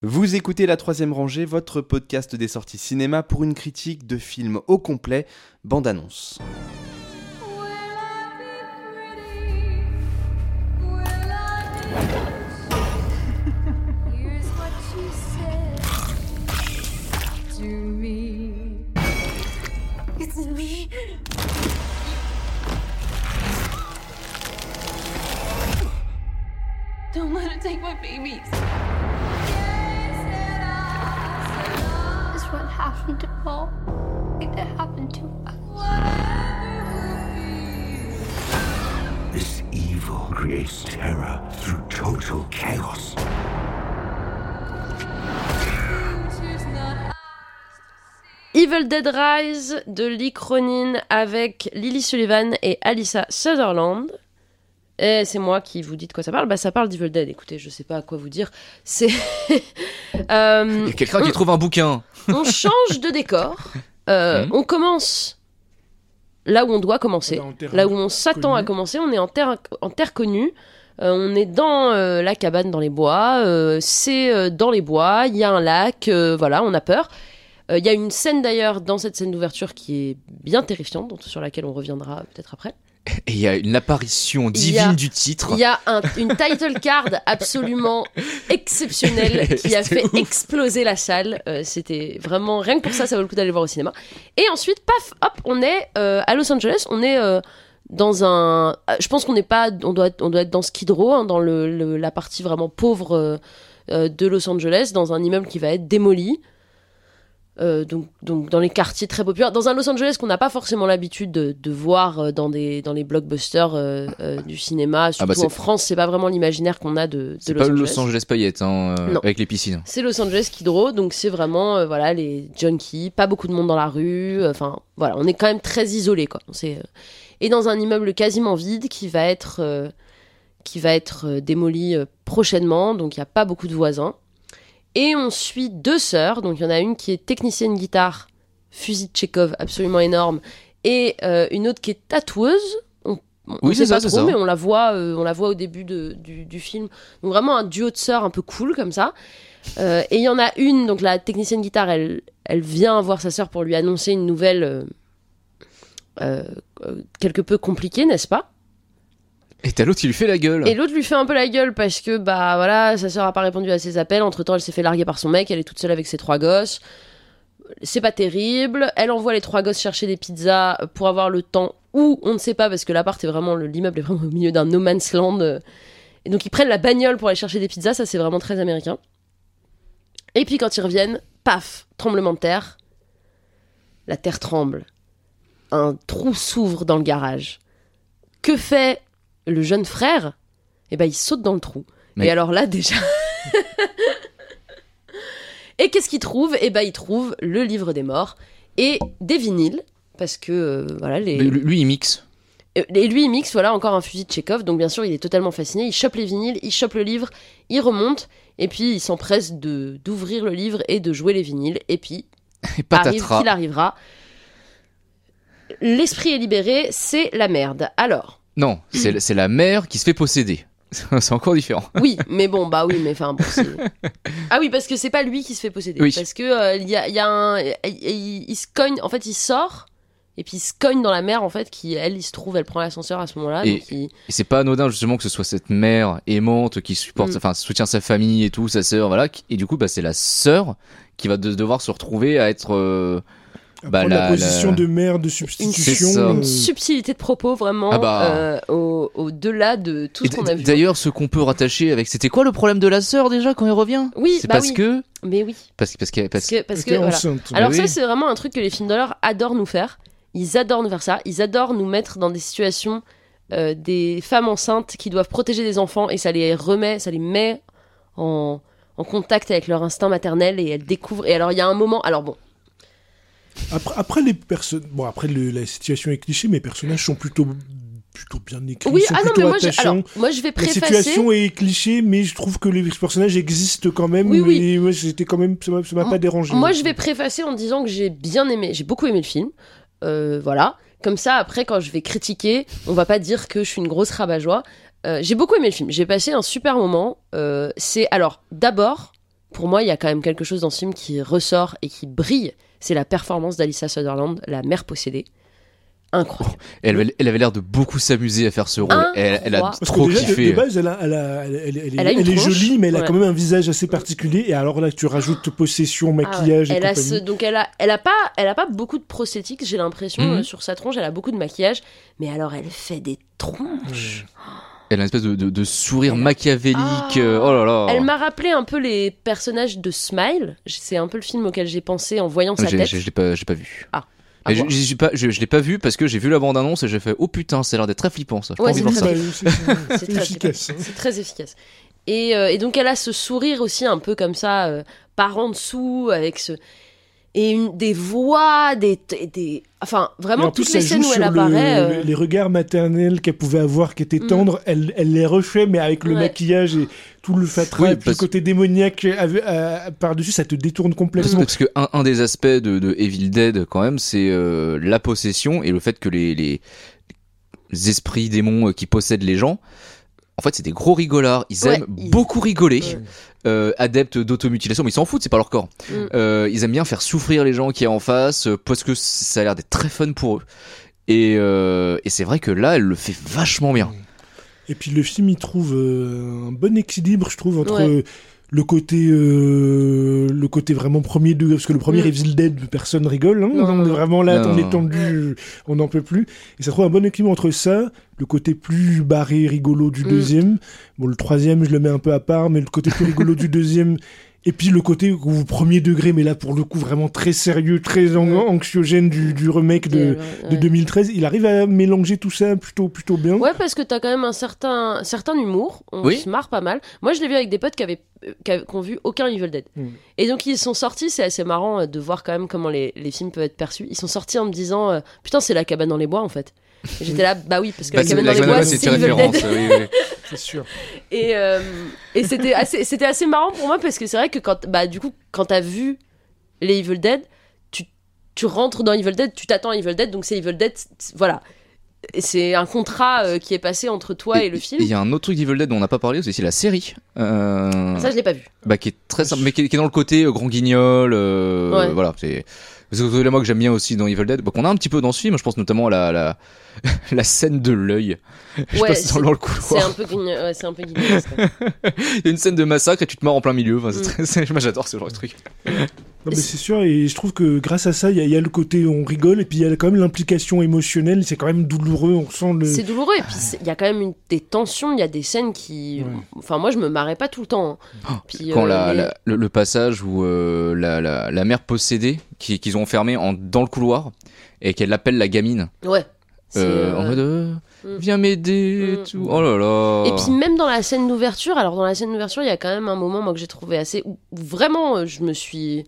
Vous écoutez La Troisième Rangée, votre podcast des sorties cinéma pour une critique de film au complet, bande-annonce. Don't let it take my babies. This is what happened to Paul. It happened to us. This evil creates terror through total chaos. Evil Dead Rise de Lee Cronin avec Lily Sullivan et Alyssa Sutherland. Et c'est moi qui vous dis de quoi ça parle. Bah, ça parle d'Evil Dead. Écoutez, je sais pas à quoi vous dire. C'est. Il y a quelqu'un qui trouve un bouquin. On change de décor. On commence là où on doit commencer. Là où on s'attend à commencer. On est en terre connue. On est dans la cabane dans les bois. C'est dans les bois. Il y a un lac. Voilà, on a peur. Il y a une scène d'ailleurs dans cette scène d'ouverture qui est bien terrifiante, sur laquelle on reviendra peut-être après. Et il y a une apparition divine du titre. Il y a une title card absolument exceptionnelle qui a fait exploser la salle. C'était vraiment, rien que pour ça, ça vaut le coup d'aller voir au cinéma. Et ensuite, paf, hop, on est à Los Angeles. On est dans un... Je pense qu'on n'est pas... On doit être dans Skid Row, hein, dans la partie vraiment pauvre de Los Angeles, dans un immeuble qui va être démoli. Donc dans les quartiers très populaires, dans un Los Angeles qu'on n'a pas forcément l'habitude de voir dans les blockbusters du cinéma, surtout en France. C'est pas vraiment l'imaginaire qu'on a de c'est Los Angeles. C'est pas Los Angeles paillettes avec les piscines. C'est Los Angeles Skid Row, donc c'est vraiment voilà, les junkies, pas beaucoup de monde dans la rue, enfin voilà, on est quand même très isolé quoi. Et dans un immeuble quasiment vide qui va être démoli prochainement, donc il y a pas beaucoup de voisins. Et on suit deux sœurs, donc il y en a une qui est technicienne guitare, fusil de Tchekhov absolument énorme, et une autre qui est tatoueuse. On sait pas trop, mais on la voit au début du film. Donc vraiment un duo de sœurs un peu cool comme ça. Et il y en a une, donc la technicienne guitare, elle vient voir sa sœur pour lui annoncer une nouvelle quelque peu compliquée, n'est-ce pas ? Et t'as l'autre qui lui fait la gueule. Et l'autre lui fait un peu la gueule parce que bah voilà, sa sœur a pas répondu à ses appels. Entre-temps, elle s'est fait larguer par son mec. Elle est toute seule avec ses 3 gosses. C'est pas terrible. Elle envoie les 3 gosses chercher des pizzas pour avoir le temps où on ne sait pas parce que l'appart est vraiment, l'immeuble est vraiment au milieu d'un no man's land. Et donc ils prennent la bagnole pour aller chercher des pizzas. Ça c'est vraiment très américain. Et puis quand ils reviennent, paf, tremblement de terre. La terre tremble. Un trou s'ouvre dans le garage. Que fait le jeune frère? Eh ben il saute dans le trou. Mais... Et alors là déjà et qu'est-ce qu'il trouve? Eh ben il trouve le livre des morts et des vinyles parce que voilà lui il mixe. Et lui il mixe, voilà, encore un fusil de Tchekhov, donc bien sûr il est totalement fasciné, il chope les vinyles, il chope le livre, il remonte et puis il s'empresse d'ouvrir le livre et de jouer les vinyles et puis arrive qu'il arrivera. L'esprit est libéré, c'est la merde. Alors non, c'est la mère qui se fait posséder. C'est encore différent. Oui, mais bon, bah oui, mais enfin bon, ah oui, parce que c'est pas lui qui se fait posséder. Oui. Parce que il se cogne, en fait, il sort et puis il se cogne dans la mère, en fait, elle se trouve, elle prend l'ascenseur à ce moment-là. Et c'est pas anodin justement que ce soit cette mère aimante qui supporte, soutient sa famille et tout, sa sœur, voilà. Et du coup, bah c'est la sœur qui va devoir se retrouver à être la position de mère de substitution. Une subtilité de propos vraiment au-delà de tout ce qu'on a vu. D'ailleurs, ce qu'on peut rattacher avec... C'était quoi le problème de la sœur déjà quand il revient? Oui, c'est parce que... Mais oui. Parce que voilà. Alors ça, c'est vraiment un truc que les films d'horreur adorent nous faire. Ils adorent nous faire ça. Ils adorent nous mettre dans des situations des femmes enceintes qui doivent protéger des enfants et ça les met en contact avec leur instinct maternel et elles découvrent... Et alors, il y a un moment... Alors bon... Après la situation est cliché, mais les personnages sont plutôt bien écrits, oui, sont plutôt attachants. Moi je vais préfacer... La situation est cliché, mais je trouve que les personnages existent quand même. Oui. Et moi, ça m'a pas dérangé. Moi je vais préfacer en disant que j'ai beaucoup aimé le film. Voilà. Comme ça, après, quand je vais critiquer, on va pas dire que je suis une grosse rabat-joie. J'ai beaucoup aimé le film. J'ai passé un super moment. Alors, d'abord, pour moi, il y a quand même quelque chose dans ce film qui ressort et qui brille. C'est la performance d'Alyssa Sutherland, la mère possédée. Incroyable. Elle avait l'air de beaucoup s'amuser à faire ce rôle. Elle a Incroyable. Parce trop que déjà, kiffé. de base, elle une est tronche. jolie, mais elle a Ouais. quand même un visage assez particulier. Et alors là, tu rajoutes possession, maquillage et Elle a compagnie. donc elle a pas beaucoup de prosthétiques, j'ai l'impression, Mhm. sur sa tronche. Elle a beaucoup de maquillage, mais alors elle fait des tronches. Elle a une espèce de sourire Elle a- machiavélique. Ah. Oh là là. Elle m'a rappelé un peu les personnages de Smile. C'est un peu le film auquel j'ai pensé en voyant sa J'ai tête. j'ai pas vu. À Mais voir. je l'ai pas vu parce que j'ai vu la bande-annonce et j'ai fait oh putain, ça a l'air d'être très flippant ça. J'ai Ouais, pas envie de voir c'est ça. très- C'est très efficace. hein. C'est très efficace. Et donc elle a ce sourire aussi un peu comme ça, par en dessous, avec ce... Et des voix, enfin, Et vraiment, en plus, toutes les ça scènes joue où elle sur apparaît... les regards maternels qu'elle pouvait avoir, qui étaient Mm. tendres, elle les refait, mais avec le Ouais. maquillage et tout le fatras, Oui, et puis le parce- côté démoniaque par-dessus, ça te détourne complètement. Parce que un des aspects de Evil Dead quand même, c'est la possession et le fait que les esprits démons qui possèdent les gens, en fait c'est des gros rigolards, ils Ouais, aiment beaucoup rigoler, Ouais. adeptes d'automutilation, mais ils s'en foutent, c'est pas leur corps. Mm. Ils aiment bien faire souffrir les gens qui est en face parce que ça a l'air d'être très fun pour eux. Et c'est vrai que là elle le fait vachement bien. Et puis le film, il trouve un bon équilibre, je trouve, entre Ouais. le côté vraiment premier degré, parce que le premier Mm. Evil Dead, personne rigole, hein, Non, on est non. vraiment là, Non. on est tendu, on n'en peut plus. Et ça trouve un bon équilibre entre ça, le côté plus barré, rigolo du deuxième. Bon, le troisième, je le mets un peu à part, mais le côté plus rigolo du deuxième. Et puis le côté premier degré, mais là pour le coup vraiment très sérieux, très anxiogène du remake de 2013. Il arrive à mélanger tout ça plutôt bien. Ouais, parce que t'as quand même un certain humour. On Oui. se marre pas mal. Moi, je l'ai vu avec des potes qui ont vu aucun Evil Dead. Mm. Et donc, ils sont sortis. C'est assez marrant de voir quand même comment les films peuvent être perçus. Ils sont sortis en me disant putain, c'est la cabane dans les bois en fait. Et j'étais là, bah oui, parce que la cabane dans les bois, c'est une Evil référence. Dead. Oui. C'est sûr. Et c'était assez marrant pour moi parce que c'est vrai que quand t'as vu les Evil Dead, tu rentres dans Evil Dead, tu t'attends à Evil Dead, donc c'est Evil Dead, voilà. Et c'est un contrat qui est passé entre toi et le film. Il y a un autre truc d'Evil Dead dont on n'a pas parlé, c'est la série. Ça, je l'ai pas vu. Qui est très simple, mais qui est dans le côté grand guignol. Ouais. Voilà, c'est moi que j'aime bien aussi dans Evil Dead. Qu'on a un petit peu dans ce film, je pense notamment à la scène de l'œil. Je Ouais, passe dans le couloir. C'est un peu guignolesque. Il y a une scène de massacre et tu te marres en plein milieu. Enfin, moi j'adore ce genre de truc. Non, mais c'est sûr, et je trouve que grâce à ça, il y a le côté on rigole, et puis il y a quand même l'implication émotionnelle, c'est quand même douloureux, on sent le... C'est douloureux, et puis il y a quand même des tensions, il y a des scènes qui... Ouais. Enfin, moi, je me marrais pas tout le temps. hein. Puis, Quand mais- le passage où la mère possédée qu'ils ont enfermée dans le couloir et qu'elle appelle la gamine Ouais. C'est, en mode viens m'aider et Mm. tout. Oh là là. Et puis même dans la scène d'ouverture, alors dans la scène d'ouverture, il y a quand même un moment moi que j'ai trouvé assez où vraiment je me suis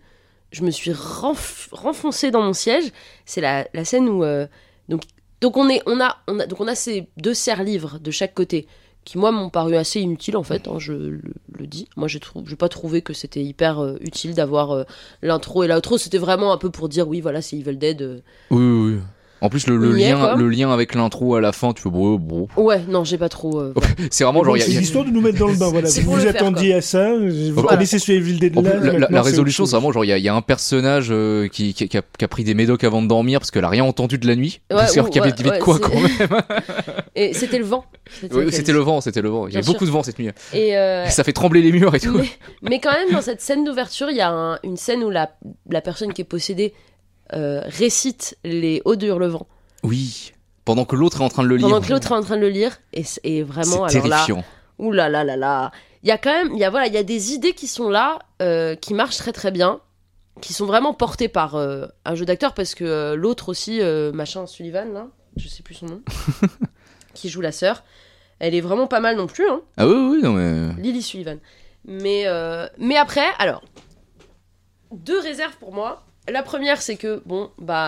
renfoncée dans mon siège. C'est la scène où donc on a ces deux serre-livres de chaque côté qui moi m'ont paru assez inutiles en fait, hein, je le dis. Moi j'ai pas trouvé que c'était hyper utile d'avoir l'intro et l'outro, c'était vraiment un peu pour dire oui voilà, c'est Evil Dead. Oui. En plus, le On y est, quoi. lien avec l'intro à la fin, tu fais bon. Ouais, non, j'ai pas trop C'est vraiment genre. C'est l'histoire de nous mettre dans le bain, voilà. C'est Vous pour vous le faire, attendiez à ça, vous Voilà. connaissez ce Evil Dead En là. plus, la résolution, c'est vraiment genre il y a un personnage qui a pris des médocs avant de dormir parce qu'elle a rien entendu de la nuit. Ouais, Parce qu'il y avait de quoi c'est- quand même. Et c'était le vent. Oui, c'était le vent. Il y Bien avait sûr. beaucoup de vent cette nuit. Et Ça fait trembler les murs et tout. mais quand même, dans cette scène d'ouverture, il y a une scène où la personne qui est possédée récite les Odes de Hurlevent. Oui. Pendant que l'autre est en train de le lire. Pendant que l'autre est en train de le lire. Et vraiment, C'est alors là. terrifiant. Ouh là là là là. Il y a quand même. Il y a des idées qui sont là, qui marchent très très bien, qui sont vraiment portées par un jeu d'acteur, parce que l'autre aussi, machin Sullivan, là, je sais plus son nom, qui joue la sœur, elle est vraiment pas mal non plus, hein. Ah oui, non mais. Lily Sullivan. Mais après, alors, deux réserves pour moi. La première, c'est que, bon,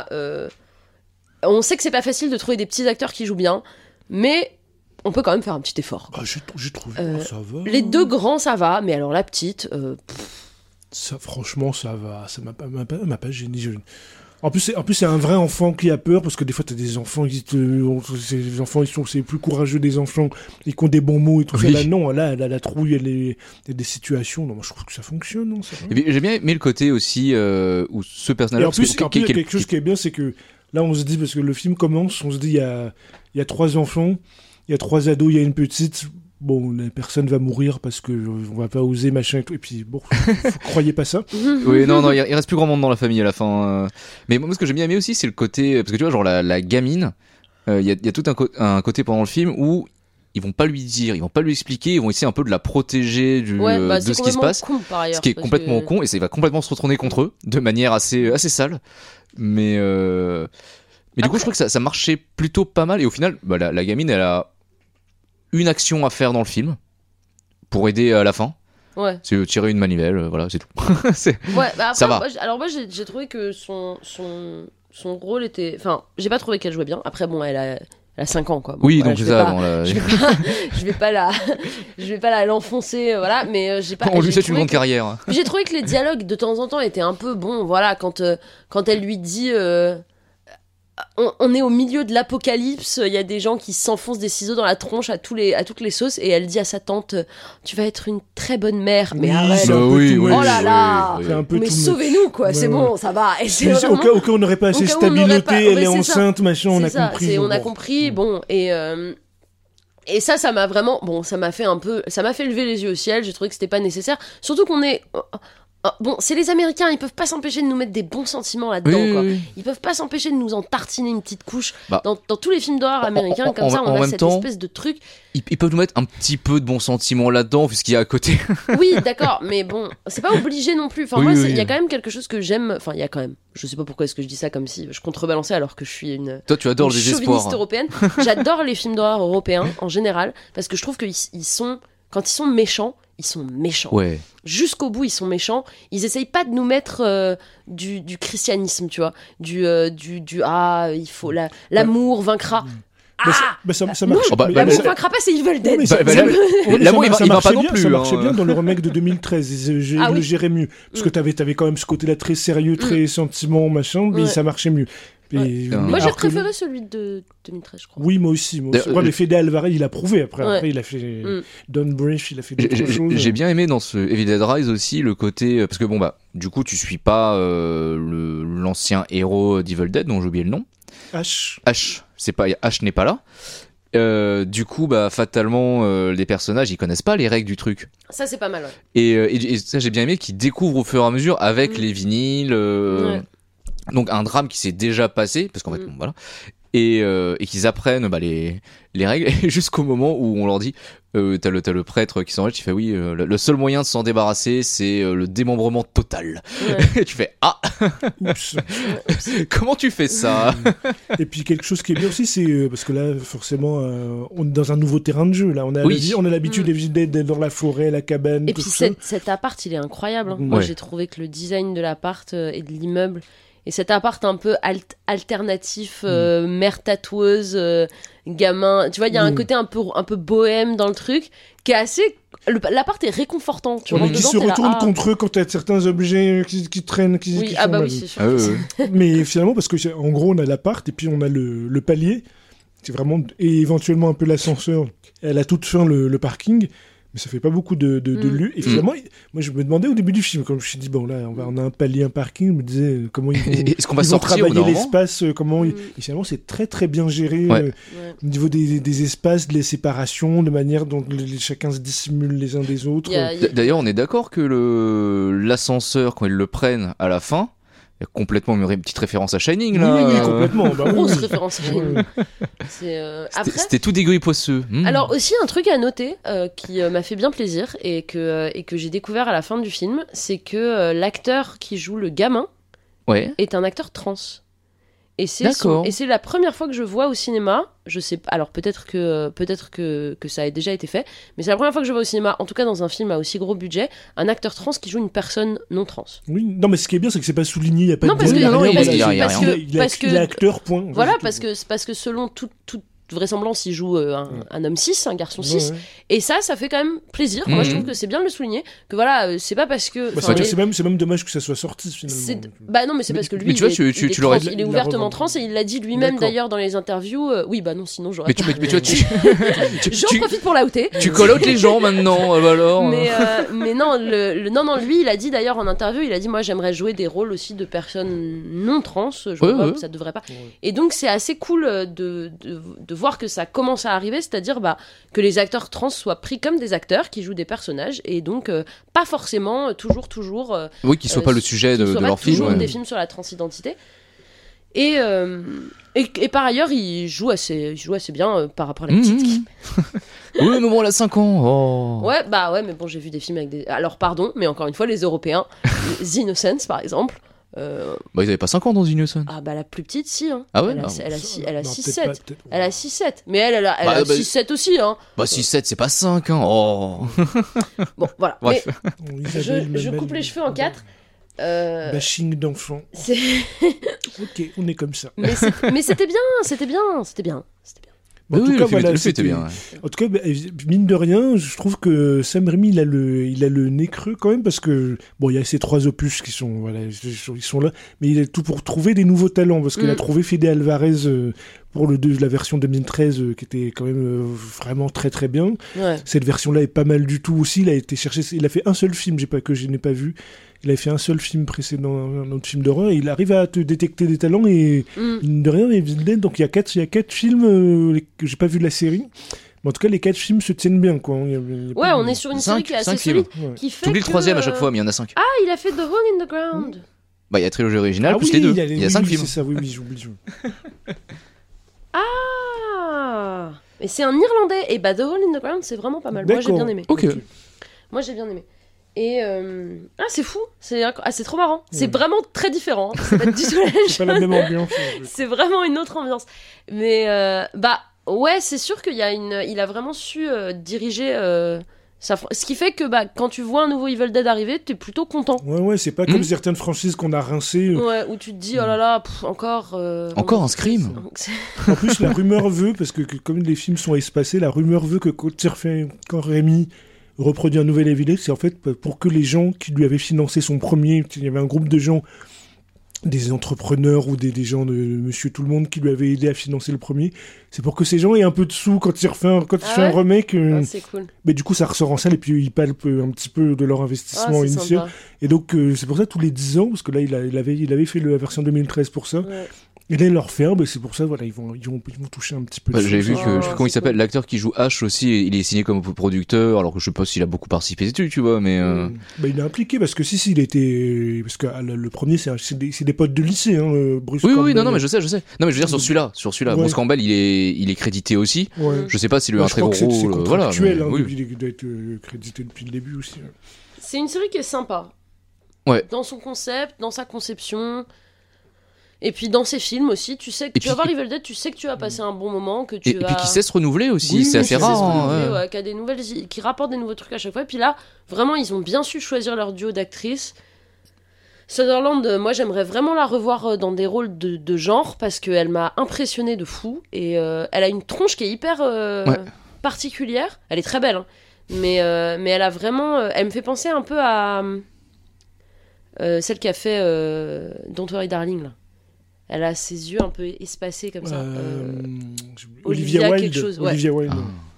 on sait que c'est pas facile de trouver des petits acteurs qui jouent bien, mais on peut quand même faire un petit effort. Ah, j'ai trouvé, ça va. Les deux grands, ça va, mais alors la petite... Ça, franchement, ça va. Ça m'a pas gêné. En plus, c'est un vrai enfant qui a peur, parce que des fois, t'as des enfants, ces enfants, c'est plus courageux des enfants, ils ont des bons mots et tout ça. Là, non, là, la trouille, il y a des situations. Non, moi, je trouve que ça fonctionne. Non, Et puis, j'ai bien aimé le côté aussi où ce personnage-là. Et en plus, il y a quelque chose qui est bien, c'est que là, on se dit, parce que le film commence, on se dit, il y a 3 enfants, il y a 3 ados, il y a une petite. Bon, la personne va mourir parce que on va pas oser machin et tout. Et puis bon, vous croyez pas ça. Oui, non, il reste plus grand monde dans la famille à la fin. Mais moi, ce que j'ai bien aimé aussi, c'est le côté, parce que tu vois, genre la gamine, il y a tout un côté pendant le film où ils vont pas lui dire, ils vont pas lui expliquer, ils vont essayer un peu de la protéger de ce qui se passe, con, par ailleurs, ce qui est complètement con, et ça va complètement se retourner contre eux de manière assez sale. Mais du coup, je trouve que ça marchait plutôt pas mal. Et au final, bah, la gamine, elle a une action à faire dans le film pour aider à la fin. Ouais. C'est tirer une manivelle, voilà, c'est tout. Ouais, bah après, ça va. Moi, j'ai trouvé que son rôle était. Enfin, j'ai pas trouvé qu'elle jouait bien. Après, bon, elle a 5 ans, quoi. Bon, oui, voilà, donc c'est ça. Je vais pas l'enfoncer, voilà, mais j'ai pas. On lui souhaite une grande carrière. J'ai trouvé que les dialogues de temps en temps étaient un peu bons, voilà, quand elle lui dit. On est au milieu de l'apocalypse, il y a des gens qui s'enfoncent des ciseaux dans la tronche à toutes les sauces, et elle dit à sa tante, tu vas être une très bonne mère. Mais arrête, oh là là, c'est un peu mais tout sauvez-nous, quoi, c'est bon, ça va. Et c'est vraiment... au cas où on n'aurait pas assez stabilité, elle est enceinte, machin, on a compris. On a compris, bon, et ça m'a vraiment, bon, ça m'a fait lever les yeux au ciel. J'ai trouvé que c'était pas nécessaire, surtout qu'on est... Bon, c'est les Américains, ils peuvent pas s'empêcher de nous mettre des bons sentiments là-dedans, quoi. Ils peuvent pas s'empêcher de nous en tartiner une petite couche. Dans tous les films d'horreur américains, comme ça, on a cette espèce de truc. Ils peuvent nous mettre un petit peu de bons sentiments là-dedans, vu ce qu'il y a à côté. Oui, d'accord, mais bon, c'est pas obligé non plus. Enfin, il y a quand même quelque chose que j'aime. Enfin, il y a quand même. Je sais pas pourquoi est-ce que je dis ça comme si je contrebalançais alors que je suis une. Toi, tu adores le désespoir. Chauviniste européenne. J'adore les films d'horreur européens en général, parce que je trouve qu'ils sont. Quand ils sont méchants, ils sont méchants. Ouais. Jusqu'au bout, ils sont méchants. Ils essayent pas de nous mettre du christianisme, tu vois. Il faut l'amour vaincra. Ça marche. L'amour vaincra pas, c'est Evil Dead. L'amour, il va pas non plus. Ça marchait bien dans le remake de 2013. Le gérais mieux. Parce que t'avais quand même ce côté-là très sérieux, très sentiment, machin, mais ça marchait mieux. Moi j'ai préféré celui de 2013, je crois. Oui, moi aussi. Mais Fede Alvarez, il a prouvé après. Après, il a fait Don Brief, il a fait d'autres choses. J'ai bien aimé dans ce Evil Dead Rise aussi le côté. Parce que bon, bah, du coup, tu suis pas l'ancien héros d'Evil Dead, dont j'ai oublié le nom. Ash, Ash n'est pas là. Du coup, bah, fatalement, les personnages, ils connaissent pas les règles du truc. Ça, c'est pas mal, ouais. Et ça, j'ai bien aimé qu'ils découvrent au fur et à mesure avec les vinyles. Donc un drame qui s'est déjà passé, parce qu'en fait, bon, voilà, et qu'ils apprennent les règles, et jusqu'au moment où on leur dit, t'as le prêtre qui s'enrage, qui fait oui, le seul moyen de s'en débarrasser, c'est le démembrement total. Et tu fais Oups. Comment tu fais ça? Et puis quelque chose qui est bien aussi, c'est parce que là, forcément, on est dans un nouveau terrain de jeu. Là, on a l'habitude d'être dans la forêt, la cabane. Et puis cet appart, il est incroyable. Hein. Moi, j'ai trouvé que le design de l'appart et de l'immeuble. Et cet appart un peu alternatif, mère tatoueuse, gamin, tu vois, il y a un côté un peu bohème dans le truc, qui est assez... L'appart est réconfortant, tu vois. Qui se retourne contre eux quand t'as certains objets qui traînent, qui oui, sont oui, c'est sûr. Mais finalement, parce que en gros, on a l'appart, et puis on a le palier, c'est vraiment... Et éventuellement un peu l'ascenseur. Elle a toute fin le parking. Mais ça fait pas beaucoup de lieux. Et finalement, moi je me demandais au début du film, comme je me suis dit, bon là, on a un palier, un parking, je me disais comment ils vont travailler l'espace, et finalement c'est très très bien géré au niveau des espaces, des séparations, de manière dont chacun se dissimule les uns des autres. D'ailleurs, on est d'accord que l'ascenseur, quand ils le prennent à la fin, il y a complètement une petite référence à Shining là. Oui, complètement. Grosse référence à Shining. C'était tout dégueu et poisseux. Alors aussi un truc à noter qui m'a fait bien plaisir et que j'ai découvert à la fin du film, c'est que l'acteur qui joue le gamin est un acteur trans. Et c'est la première fois que je vois au cinéma, je sais pas, alors peut-être que ça a déjà été fait, mais c'est la première fois que je vois au cinéma, en tout cas dans un film à aussi gros budget, un acteur trans qui joue une personne non trans. Oui, non mais ce qui est bien c'est que c'est pas souligné, il y a pas parce il est acteur, point. Voilà, parce que selon vraisemblance, il joue un homme cis, un garçon cis. Et ça fait quand même plaisir. Moi, je trouve que c'est bien de le souligner. Que voilà, c'est pas parce que. C'est même dommage que ça soit sorti finalement. Bah non, mais c'est parce que lui, tu vois, tu l'aurais dit. Il est ouvertement trans et il l'a dit lui-même d'ailleurs dans les interviews. Oui, bah non, sinon j'aurais. Mais tu vois, j'en profite pour l'outer. Tu call-out les gens maintenant, alors. Mais non, non, lui, il a dit d'ailleurs en interview, il a dit moi j'aimerais jouer des rôles aussi de personnes non trans. Je vois pas, ça devrait pas. Et donc c'est assez cool de voir que ça commence à arriver, c'est-à-dire que les acteurs trans soient pris comme des acteurs qui jouent des personnages et donc pas forcément toujours. Oui, qu'ils soient pas le sujet de leur film. Toujours des films sur la transidentité. Et par ailleurs, il joue assez bien par rapport à la petite. Oui, mais bon, elle a 5 ans. Oh. Ouais, mais bon, j'ai vu des films avec des. Alors, pardon, mais encore une fois, les Européens, The Innocents par exemple. Ils avaient pas 5 ans dans Innocent. Ah la plus petite si hein. Ah ouais. Elle a 6-7. Elle a 6-7. Mais elle a 6-7 aussi hein. 6-7 c'est pas 5 hein. Oh. Bon voilà. Mais je coupe les cheveux en 4. Bashing d'enfants. Ok, on est comme ça. Mais c'était bien. Bon, oui, en tout cas, c'était bien. Ouais. En tout cas, mine de rien, je trouve que Sam Raimi, il a le nez creux quand même parce que bon, il y a ces 3 opus qui sont ils sont là, mais il a tout pour trouver des nouveaux talents parce qu'il a trouvé Fede Alvarez pour la version 2013 qui était quand même vraiment très très bien. Ouais. Cette version-là est pas mal du tout aussi. Il a été cherché, il a fait un seul film que je n'ai pas vu. Il avait fait un seul film précédent, un autre film d'horreur, et il arrive à te détecter des talents, et mine de rien, Evil Dead, donc il y a 4 films que j'ai pas vu de la série. Mais en tout cas, les 4 films se tiennent bien, quoi. On est sur une série qui est assez solide. Qui fait t'oublies le 3e à chaque fois, mais il y en a 5. Ah, il a fait The Hole in the Ground. Il y a la trilogie originale, plus les 2. Il y a 5 films. C'est ça, oui, j'oublie. Ah, mais c'est un Irlandais, et The Hole in the Ground, c'est vraiment pas mal. Moi, j'ai bien aimé. Ok. Moi, j'ai bien aimé. Et c'est fou, c'est trop marrant. C'est vraiment très différent. C'est pas du tout la même chose. C'est pas la même ambiance. C'est vraiment une autre ambiance. Mais ouais, c'est sûr qu'il a vraiment su diriger. Ce qui fait que quand tu vois un nouveau Evil Dead arriver, t'es plutôt content. Ouais, c'est pas comme certaines franchises qu'on a rincées. Ouais, où tu te dis oh là là, encore un Scream. En plus, la rumeur veut, parce que comme les films sont espacés, la rumeur veut que quand Raimi reproduit un nouvel Evil Dead, c'est en fait pour que les gens qui lui avaient financé son premier, il y avait un groupe de gens, des entrepreneurs ou des gens de Monsieur Tout-le-Monde qui lui avaient aidé à financer le premier, c'est pour que ces gens aient un peu de sous quand il fait un remake. C'est cool. Mais du coup, ça ressort en salle et puis ils palpent un petit peu de leur investissement initial. Sympa. Et donc, c'est pour ça tous les 10 ans, parce que là, il avait fait la version 2013 pour ça. Ouais. Et là, il leur fait c'est pour ça, voilà, ils vont toucher un petit peu. J'ai vu que, je sais comment il s'appelle, l'acteur qui joue Ash aussi, il est signé comme producteur, alors que je sais pas s'il a beaucoup participé dessus, tu vois, mais. Il est impliqué parce que il était, parce que le premier, c'est des potes de lycée, Bruce Campbell. Oui, non, mais je sais. Non, mais je veux dire sur celui-là, Bruce Campbell, il est crédité aussi. Ouais. Je sais pas s'il a eu un très gros rôle. C'est contractuel, il doit être crédité depuis le début aussi. C'est une série qui est sympa. Ouais. Dans son concept, dans sa conception. Et puis dans ses films aussi, tu sais que tu vas voir Evil Dead, tu sais que tu vas passer un bon moment, que tu vas... Et puis qui sait se renouveler aussi, c'est assez rare. Qui rapporte des nouveaux trucs à chaque fois. Et puis là, vraiment, ils ont bien su choisir leur duo d'actrices. Sutherland, moi j'aimerais vraiment la revoir dans des rôles de genre, parce qu'elle m'a impressionnée de fou. Et elle a une tronche qui est hyper particulière. Elle est très belle, hein. Mais elle a vraiment... elle me fait penser un peu à celle qui a fait Don't Worry Darling, là. Elle a ses yeux un peu espacés comme ça. Olivia Wilde. Quelque chose, Olivia Wilde.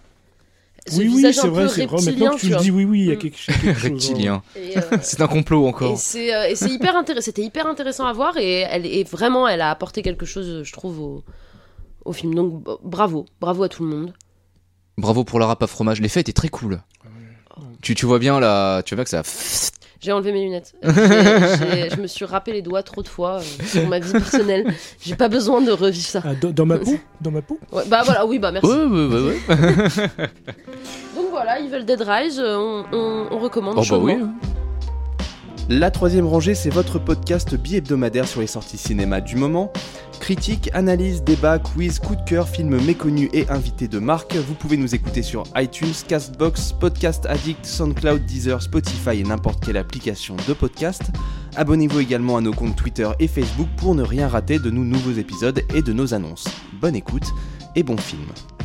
Oui, c'est vrai. Maintenant que tu le dis, oui, il y a quelque chose. Reptilien. C'est un complot encore. Et c'est hyper intéressant. C'était hyper intéressant à voir, et elle a apporté quelque chose, je trouve, au film. Donc bravo à tout le monde. Bravo pour la râpe à fromage. L'effet était très cool. Tu vois bien là, tu vois que ça. J'ai enlevé mes lunettes. Je me suis râpé les doigts trop de fois pour ma vie personnelle. J'ai pas besoin de revivre ça. Dans ma peau Ouais, voilà, oui, merci. Ouais. Donc voilà, Evil Dead Rise, on recommande chaudement. Oui. La troisième rangée, c'est votre podcast bi-hebdomadaire sur les sorties cinéma du moment. Critiques, analyses, débats, quiz, coup de cœur, films méconnus et invités de marque. Vous pouvez nous écouter sur iTunes, Castbox, Podcast Addict, SoundCloud, Deezer, Spotify et n'importe quelle application de podcast. Abonnez-vous également à nos comptes Twitter et Facebook pour ne rien rater de nos nouveaux épisodes et de nos annonces. Bonne écoute et bon film.